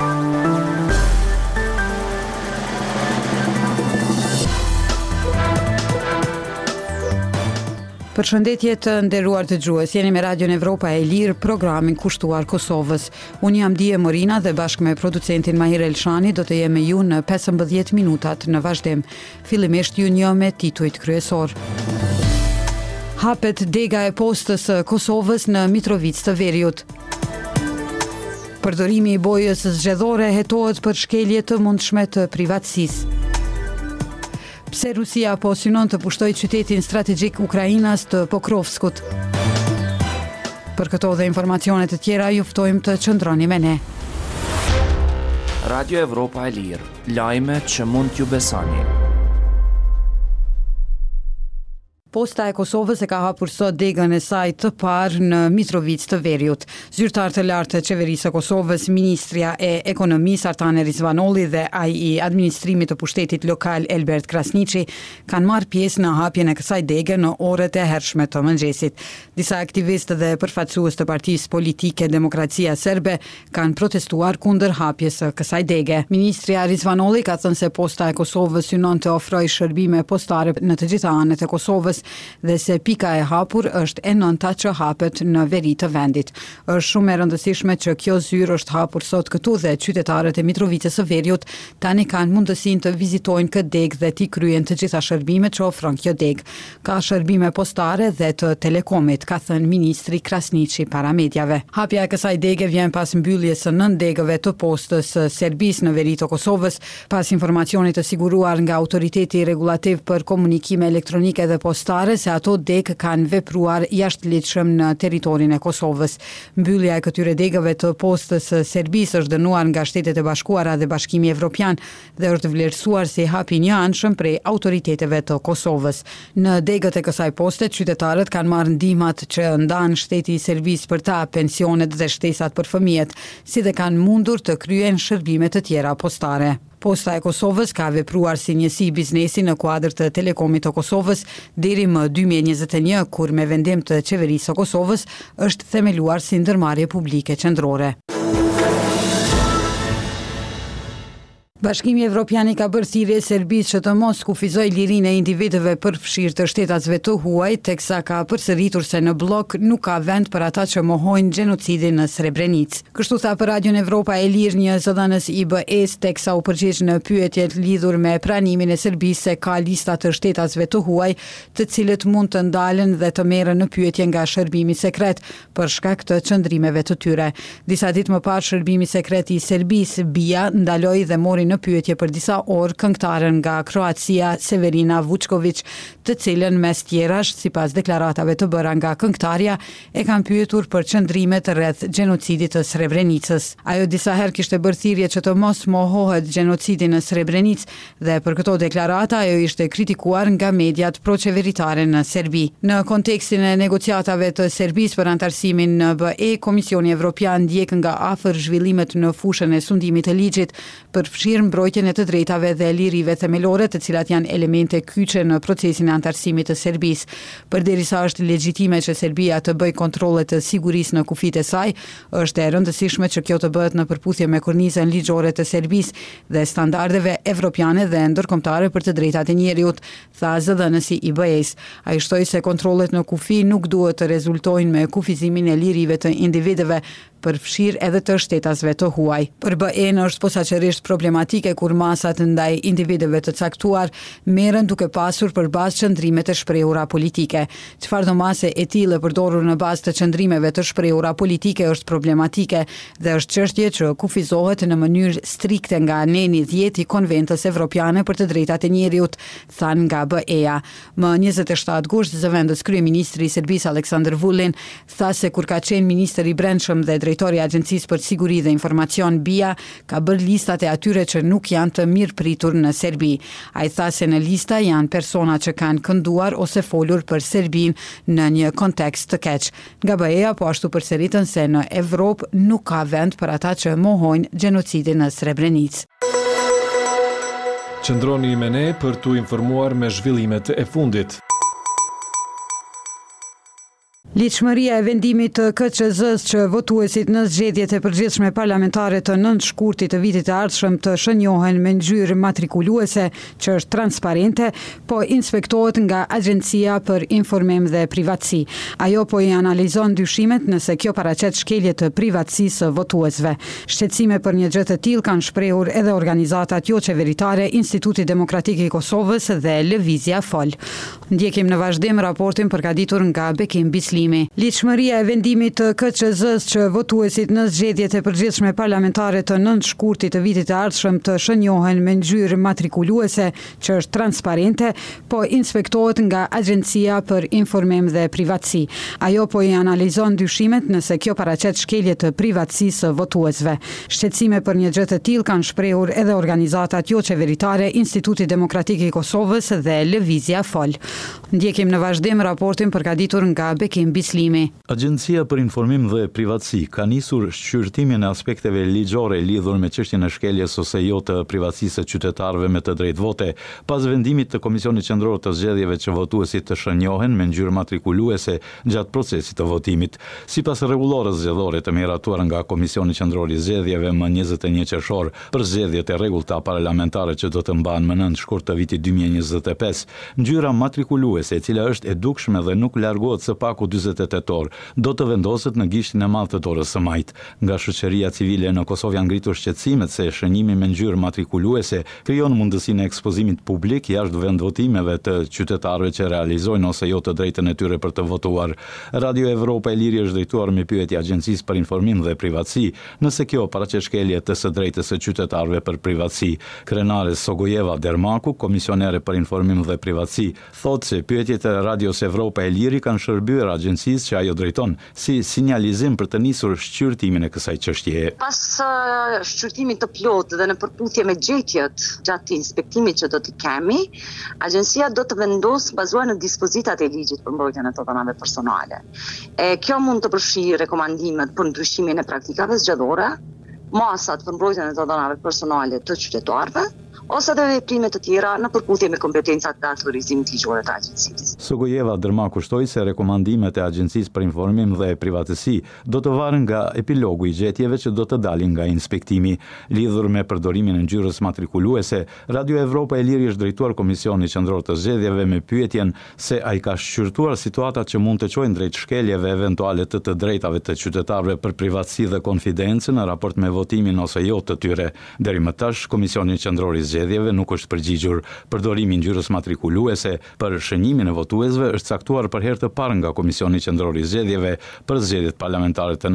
Përshëndetje të nderuar dëgjues, jeni me Radion Evropa e Lirë, programin kushtuar Kosovës. Unë jam Dije Morina dhe bashkë me producentin Mahir Elshani do të jem me ju në 15 minutat në vazhdim. Fillimisht ju një me titujt kryesor. Hapet dega e postës së Kosovës në Mitrovic të Veriut. Përdorimi i bojës zgjedhore hetohet për shkelje të mundshme të privatësisë. Pse Rusia po synon të pushtojë qytetin strategjik Ukrainas të Pokrovskut. Për këto dhe informacione të tjera ju ftojmë të qëndroni me ne. Radio Evropa e Lirë, lajme që mund t'ju besoni. Posta e Kosovës e ka hapur sot degën e saj të parë në Mitrovic të Veriut. Zyrtar të lartë të qeverisë së Kosovës, Ministria e Ekonomisë Artane Rizvanolli dhe ai i administrimit të pushtetit lokal Elbert Krasniqi kanë marrë pjesë në hapjen e kësaj dege në orët e hershme të mëngjesit. Disa aktivistë dhe përfaqësues të Partisë Politike Demokracia Serbe kanë protestuar kundër hapjes së kësaj dege. Ministria Rizvanolli ka thënë se Posta e Kosovës synon të ofrojë shërbime postare në të gjitha anët e Kosovës dhe se pika e hapur është e nënta që hapet në veri të vendit. Është shumë e rëndësishme që kjo zyrë është hapur sot këtu dhe qytetarët e Mitrovicës së Veriut tani kanë mundësinë të vizitojnë këtë degë dhe t'i kryen të gjitha shërbimet që ofron kjo degë. Ka shërbime postare dhe të telekomit, ka thënë ministri Krasniqi para mediave. Hapja e kësaj dege vjen pas mbylljes së 9 degëve të postës së Serbisë në veri të Kosovës, pas informacionit të siguruar nga Autoriteti Regulativ për Komunikime Elektronike dhe Postare se ato degë kanë vepruar jashtëligjshëm në territorin e Kosovës. Mbyllja e këtyre degëve të postës së Serbisë është dënuar nga Shtetet e Bashkuara dhe Bashkimi Evropian dhe është vlerësuar si hapi një anshëm prej autoriteteve të Kosovës. Në degët e kësaj poste, qytetarët kanë marrë ndihmat që ndan Shteti i Serbisë për ta, pensionet dhe shtesat për fëmijët, si dhe kanë mundur të kryen shërbime të tjera postare. Posta e Kosovës ka vepruar si njësi biznesi në kuadër të Telekomit të Kosovës deri më 2021, kur me vendim të qeverisë së Kosovës është themeluar si ndërmarrje publike qendrore. Bashkimi Evropian ka bërë thirrje Serbisë që të mos kufizojë lirinë e individëve përfshirë të shtetasve të huaj, teksa ka përsëritur se në blok nuk ka vend për ata që mohojnë gjenocidin në Srebrenicë. Kështu tha për Radion Evropa e Lirë një zëdhënës i BE-s, teksa u përgjigj në pyetjet lidhur me pranimin e Serbisë se ka lista të shtetasve të huaj, të cilët mund të ndalen dhe të merren në pyetje nga shërbimi sekret për shkak të çndrimeve të tyre. Disa ditë më parë, shërbimi sekret i Serbisë BIA ndaloi dhe mori në pyetje për disa orë këngëtaren nga Kroacia Severina Vučković, të cilën mes tjerash, sipas deklaratave të bëra nga këngëtarja, e kanë pyetur për çndrimet rreth gjenocidit të Srebrenicës. Ajo disa herë kishte bërë thirrje që të mos mohohet gjenocidi në Srebrenicë dhe për këto deklarata ajo ishte kritikuar nga mediat proqeveritare në Serbi. Në kontekstin e negociatave të Serbisë për antarësimin në BE, Komisioni Evropian ndjek nga afër zhvillimet në fushën e sundimit të ligjit përfshirë mbrojtjen e të drejtave dhe lirive themelore, të cilat janë elemente kyçe në procesin e antarësimit të Serbisë. Përderisa është legjitime që Serbia të bëjë kontrolle të sigurisë në kufijtë e saj, është e rëndësishme që kjo të bëhet në përputhje me kornizën ligjore të Serbisë dhe standardeve evropiane dhe ndërkombëtare për të drejtat e njerëzit, tha zëdhënësi i BE-s. Ai shtoi se kontrollet në kufi nuk duhet të rezultojnë me kufizimin e lirive të individëve, përfshirë edhe të shtetasve të huaj. Për BE-n është posaçërisht problematike kur masat ndaj individëve të caktuar merren duke pasur për bazë çndrime të shprehura politike. Çfarëdo mase e tillë e përdorur në bazë të çndrimeve të shprehura politike është problematike dhe është çështje që kufizohet në mënyrë strikte nga neni 10 i Konventës Evropiane për të drejtat e njerëzit, than nga BE-ja. Më 27 gusht, zëvendës kryeministri i Serbisë Aleksandar Vulin tha se kur ka qenë ministër i brendshëm dhe drejtori i Agjencisë për Siguri dhe Informacion BIA ka bërë listat e atyre që nuk janë të mirëpritur në Serbi. Ai tha se në lista janë persona që kanë kënduar ose folur për Serbinë në një kontekst të keq. Nga BE-ja po ashtu përsëritën se në Evropë nuk ka vend për ata që mohojnë gjenocidin në Srebrenicë. Qëndroni me ne për t'u informuar me zhvillimet e fundit. Ligjshmëria e vendimit të KQZ-s që votuesit në zgjedhjet e përgjithshme parlamentare të 9 shkurtit të vitit të ardhshëm të shënjohen me ngjyrë matrikuluese që është transparente, po inspektohet nga Agjencia për Informim dhe Privatësi. Ajo po i analizon dyshimet nëse kjo paraqet shkelje të privatësisë së votuesve. Shqetësime për një gjë të tillë kanë shprehur edhe organizatat jo qeveritare, Instituti Demokratik i Kosovës dhe Lëvizja Fol. Ndjekim në vazhdim raportin përgatitur nga Bekim Bislimi. Ligjshmëria e vendimit të KQZ-s që votuesit në zgjedhjet e përgjithshme parlamentare të 9 shkurtit të vitit të ardhshëm të shënjohen me ngjyrë matrikuluese që është transparente, po inspektohet nga Agjencia për Informim dhe Privatësi. Ajo po i analizon dyshimet nëse kjo paraqet shkelje të privatësisë së votuesve. Shqetësime për një gjë të tillë kanë shprehur edhe organizatat jo qeveritare, Instituti Demokratik i Kosovës dhe Lëvizja Fol. Ndjekim në vazhdim raportin përgatitur nga Bekim Bislimi. Agjencia për Informim dhe Privatësi ka nisur shqyrtimin e aspekteve ligjore lidhur me çështjen e shkeljes ose jo të privatësisë së qytetarëve me të drejtë vote, pas vendimit të Komisionit Qendror të Zgjedhjeve që votuesit të shënjohen me ngjyrë matrikuluese gjatë procesit të votimit. Sipas rregullorës zgjedhore të miratuar nga Komisioni Qendror i Zgjedhjeve më 21 qershor për zgjedhjet e rregullta parlamentare që do të mbahen më 9 shkurt të vitit 2025, ngjyra matrikuluese, e cila është e dukshme dhe nuk largohet së paku 48 orë, do të vendoset në gishtin e madh të dorës së majt. Nga shoqëria civile në Kosovë janë ngritur shqetësimet se shënjimi me ngjyrë matrikuluese krijon mundësinë e ekspozimit publik jashtë vendvotimeve të qytetarëve që realizojnë ose jo të drejtën e tyre për të votuar. Radio Evropa e Liri është drejtuar me pyetje Agjencisë për Informim dhe Privatësi nëse kjo paraqet shkelje të së drejtës së qytetarëve për privatësi. Krenare Sogojeva Dermaku, komisionere për Informim dhe Privatësi, thotë se pyetjet e Radios Evropa e Liri kanë shërbyer agjencisë që ajo drejton si sinjalizim për të nisur shqyrtimin e kësaj çështjeje. Pas shqyrtimit të plotë dhe në përputhje me gjetjet gjatë inspektimit që do t'i kemi, agjencia do të vendosë bazuar në dispozitat e ligjit për mbrojtjen e të dhënave personale. Kjo mund të përfshijë rekomandimet për ndryshimin e praktikave zgjedhore, masat për mbrojtjen e të dhënave personale të qytetarëve, ose edhe veprime të tjera në përputhje me kompetencat të autorizimit ligjor të agjencisë. Sogojeva Dërmaku shtoi se rekomandimet e Agjencisë për Informim dhe Privatësi do të varen nga epilogu i gjetjeve që do të dalin nga inspektimi. Lidhur me përdorimin e ngjyrës matrikuluese, Radio Evropa e Liri është drejtuar Komisionit Qendror të Zgjedhjeve me pyetjen se ai ka shqyrtuar situatat që mund të çojnë drejt shkeljeve eventuale të drejtave të qytetarëve për privatësi dhe konfidencë në raport me votimin ose jo të tyre. Deri më tash, Komisioni Qendror i Zgjedhjeve nuk është përgjigjur. Përdorimi i ngjyrës matrikuluese për shënjimin e votuesve është caktuar për herë të parë nga Komisioni Qendror i Zgjedhjeve për zgjedhjet parlamentare të